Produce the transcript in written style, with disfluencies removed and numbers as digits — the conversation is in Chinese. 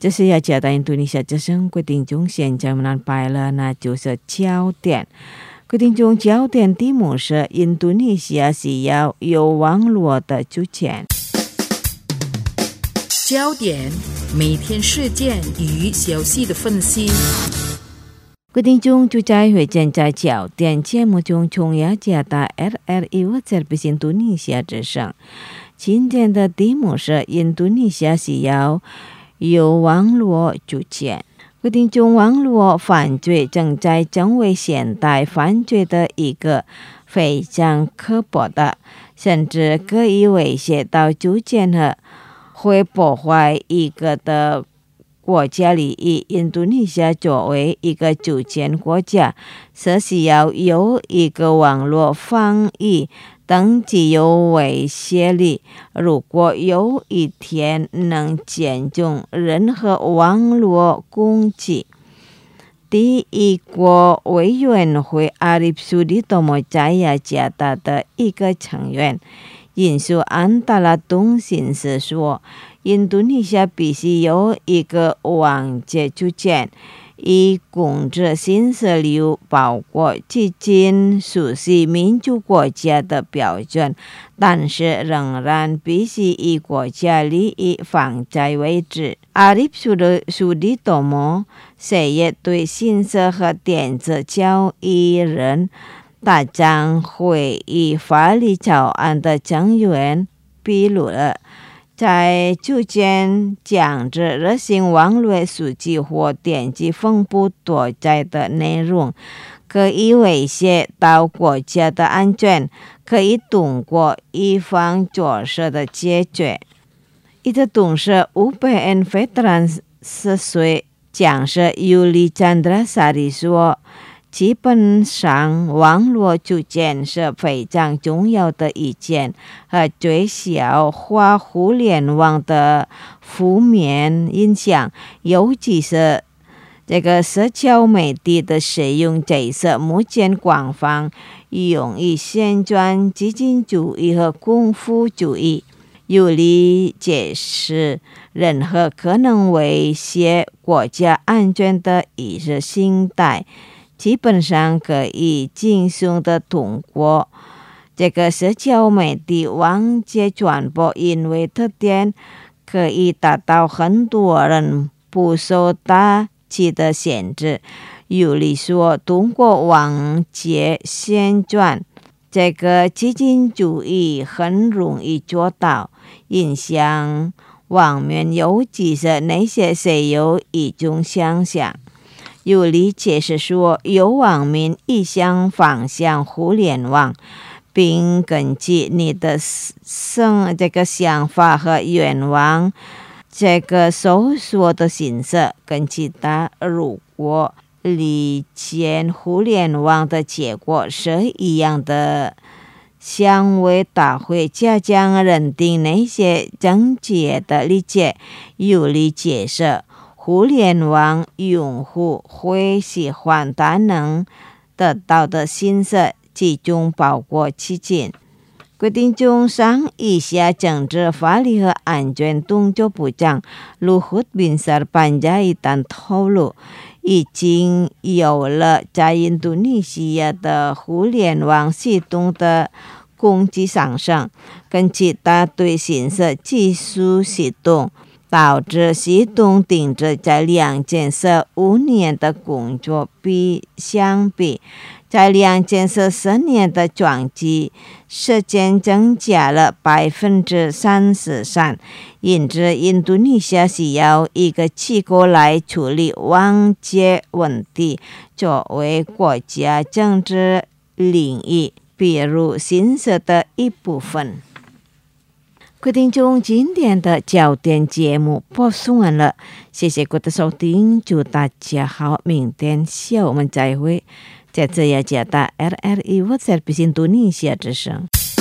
这是要加到印度尼西亚之声规定中，现在我们安排了，那就是焦点。规定中焦点题目是印度尼西亚需要有网络的主权。 焦点，每天事件与消息的分析。 规定中就在会见在焦点节目中从雅加达 RRI 我这边印度尼西亚之声。今天的题目是印度尼西亚需要有网络主权。规定中网络犯罪正在成为现代犯罪的一个非常刻薄的，甚至可以威胁到主权和会破坏一个的国家利益。印度尼西亚作为一个主权国家，是需要有一个网络防疫等极有威胁力。如果有一天能减重任何网络攻击，第一国委员会阿里苏迪多莫在雅加达的一个成员引述安达拉通信社说，印度尼西亚必须有一个网界主权，以控制新势力，包括接近熟悉民主国家的标准，但是仍然必须以国家利益放在位置。阿里苏迪多莫也对新社和电子交易人大张会议法律草案的成员披露了在逐渐降至热性网络数据或电子分布多载的内容，可以威胁到国家的安全，可以通过一方角色的解决。一个董事UPN Veteran 10岁讲师尤里赞德拉萨里说，基本上网络主权是非常重要的一件，和最小化互联网的负面影响，尤其是这个社交媒体的使用这是目前广泛用于宣传激进主义和恐怖主义。有力解释任何可能威胁国家安全的意识形态基本上可以轻松地通过这个社交媒体网界传播，因为特点可以达到很多人不受大气的限制。有理说，通过网界宣传这个激进主义很容易做到，影响网民，尤其是那些谁有一种想象。有理解释说，有网民一向方向互联网，并根据你的这个想法和愿望这个搜索的形式，根据它如果理解互联网的结果是一样的，相为大会家将认定那些正确的理解。有理解释，互联网用户会喜欢他能得到的信息，其中包括基金。规定中上以下政治法律和安全工作部长Luhut Binsar Panjaitan透露，已经有了在印度尼西亚的互联网系统的攻击上升，根据他对信息技术系统导致系统停止在2015年的工作相比，在2014年的撞击时间增加了33%，因此印度尼西亚需要一个机构来处理网界问题，作为国家政治领域比如新设的一部分。规定中今天的焦点节目播送完了，谢谢各位的收听，祝大家好，明天下午我们再会。在这雅加达 RRI 我在印度尼西亚之声。